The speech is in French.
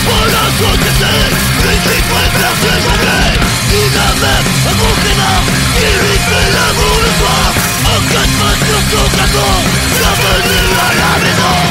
pour la société, lui qui préfère se jongler. Il a même un bon clément qui lui fait l'amour le soir. En cas de passe sur son cadeau, bienvenue à la maison.